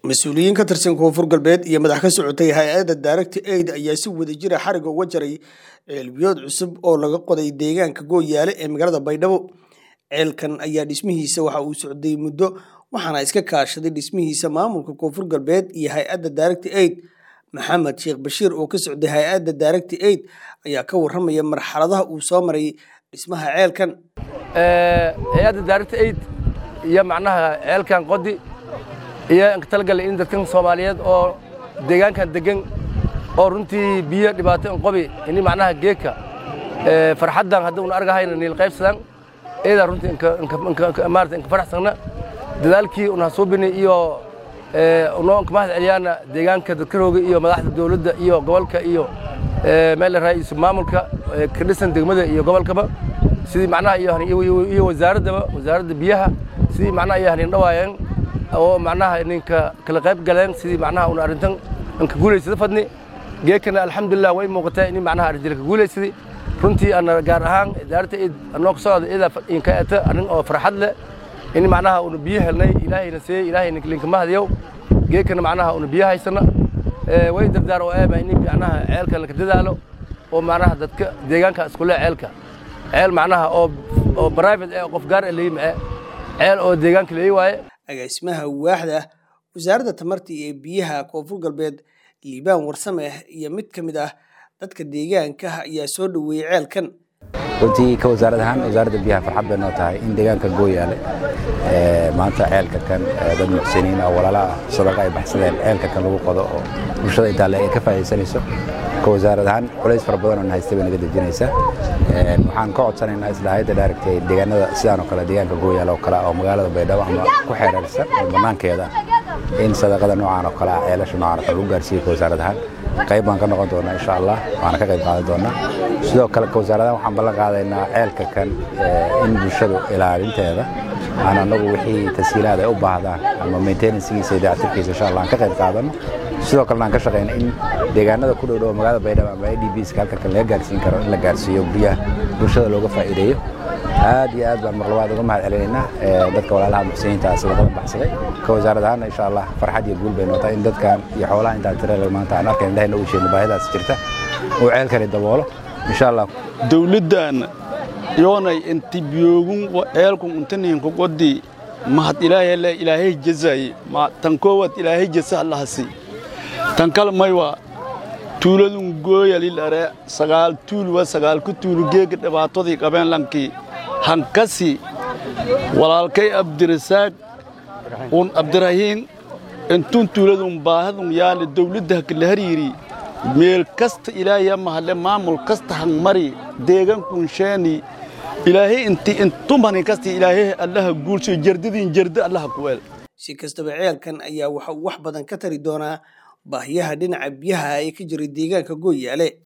Mas'uuliyiin ka tirsan Koonfur Galbeed iyo madax ka socotay hay'adda Direct Aid ayaa si wadajir ah xariga uga jaray ceelbiyood cusub oo laga qoday deegaanka Gooyaale ee magaalada Baydhabo. Ceelkan ayaa dhismihiisa waxa uu socday muddo waxaana iska kaashaday dhismihiisa maamulka Koonfur Galbeed iyo hay'adda Direct Aid. Maxamed Sheekh Bashiir oo ka socday hay'adda Direct Aid ayaa ka warramaya marxaladaha uu soo maray dhismaha ceelkan. hay'adda Direct Aid iyo macnaha ceelkan qodi iyo in talgal in dadkan Soomaaliyeed oo deegaankan degan oo runtii biyo dhibaato in qobi in macnaha geeka farxadan hadda uu argahayna nil qaybsadan eeda runtii in maarta in faraxsana dadaalkii una soo binay iyo oo mahad celiyana deegaanka dadkooga iyo madaxda dawladda iyo gobolka iyo meel ra'iisul maamulka ka dhisan degmada iyo gobolkaba sidii macnaha iyo wasaaradda biyaha sidii macnaha iyo dhawaayeen oo macnaha ninka kala qayb galeen sidii macnaha una arintan inka guuleysada fadni geekana alxamdulillah way muuqatay in macnaha arjilka guuleysadii runtii ana gaar ahaan Direct Aid anoo ka socda ida in ka ata arin oo farxad leh in macnaha una biyo helnay ilaahayna see ilaahayna linka mahadiyo geekana macnaha una biyo haysana way dardaar oo in macnaha ceelka la ka dadaalo oo macnaha dadka deegaanka isku leh ceelka ceel macnaha oo private qof gaar ah leeyahay ceel oo deegaanka leeyahay agaasimaha waaxda wasaaradda tamarta iyo biyaha Koonfur Galbeed Liibaan Warsame iyo mid kamid ah dadka deegaanka ayaa soo dhaweeyay ceelkan runtii ka wasaaradda biyaha farxad bay noo tahay in deegaanka Gooyaale maanta ceelka kan dad muxsiniin oo walaalo sadaqa ay baxsadeen ceelka kan lagu qodo oo bulshada inta ay ka faa'iideysanayso ka wasaaradahan culays far badan oo haystay naga dejinaysa waxaan ka codsanaynaa islaahayda Direct Aid deegaanada sidaan oo kale deegaanka Gooyaale oo kale oo magaalada Baydhabo ama ku xeerarsan banaankeeda in sadaqada noocan oo kale ceelasha noocan lagu gaarsiiyo ka wasaaradahan qayb baan ka noqon doonaa insha Allah waana ka qayb qaadan doonaa sidoo kale ka wasaaradahan waxaan ballan qaadaynaa ceelka kan in bulshada ilaalinteeda aan anagu wixii tasiilaad ay u baahdaan ama maintenance-kiisa iyo dayactirkiisa insha Allah aan ka qayb qaadano sidoo kale aan ka shaqeynaa in deegaanada ku dhow magaalada Baydhabo ama IDPs halka kan laga gaarsiin karo in la gaarsiiyo biyaha bulshada looga faa'iideeyo aad iyo aad baan mar labaad uga mahad celinaynaa dadka walaalaha muxsiniinta sadaqada baxsaday ka wasaaradahan insha Allah farxad iyo guul bay noqotay in dadkan iyo xoolaha inta tirada maanta aan arkay indhahayna u sheegay baahidaas jirta oo ceelkani daboolo insha Allah dawladdan yoonay inti biyoogun ceelkun intaniin ku qodi mahad ilaahay jazay ma tan koowad ilaahay jazaa Allah si tan kale maywa tuuladun Gooyaale lare sagaal ku tuul geega dhibaatadii qabeen lankii hankasi walaalkay Abdirasaaq Abdirahiin intun tuuladun baahadun yaal dawladda kala hariiri meel kasta ilaahay mahale maamul kasta mari deegankun sheeni ilaahay intum bani kasta ilaahay Allah guulsho jardidin jardi Allah ku weel si kastaba ceelkan ayaa wax badan ka tari doona baahiyaha dhinaca biyaha ay ka jiray deegaanka Gooyaale.